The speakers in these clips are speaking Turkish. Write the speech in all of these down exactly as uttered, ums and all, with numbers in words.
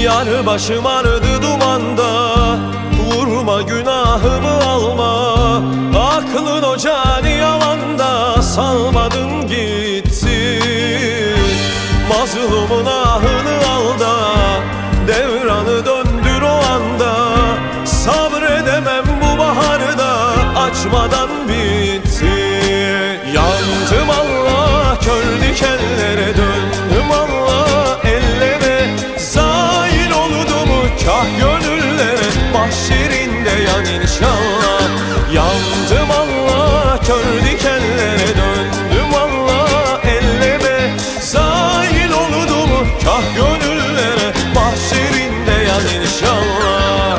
Yar başım ardı dumanda, vurma günahımı alma. Aklın o cani yalanda, salmadın gitti. Mazlumun ahını al da, devranı döndür o anda. Sabredemem bu baharda, açmadan bitti. Yandım Allah, kör dikenlere döndüm Allah. Ellere zail oldu mu kah gönüllere, mahşerinde yan inşallah. Yandım Allah, kör dikenlere döndüm Allah. Ellere zail oldu mu kah gönüllere, mahşerinde yan inşallah.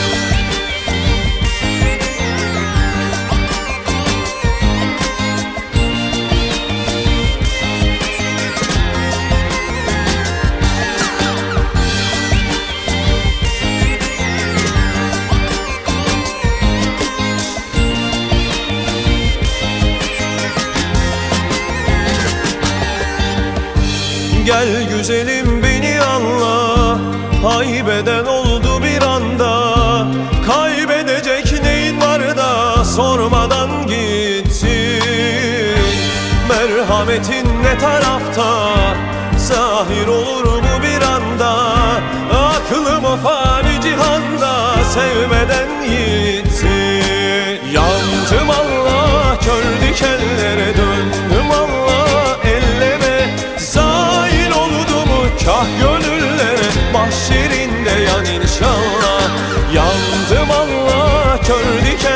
Gel güzelim beni anla, haybeden oldu bir anda. Kaybedecek neyin var da, sormadan gitti. Merhametin ne tarafta, zahir olur mu bir anda. Aklımı fani cihanda, sevmeden gitti. Yandım Allah, kör dikenlere döndüm Allah. Ellere zail oldu mu kah gönüllere, mahşerinde yan inşallah. Yandım Allah, kör diken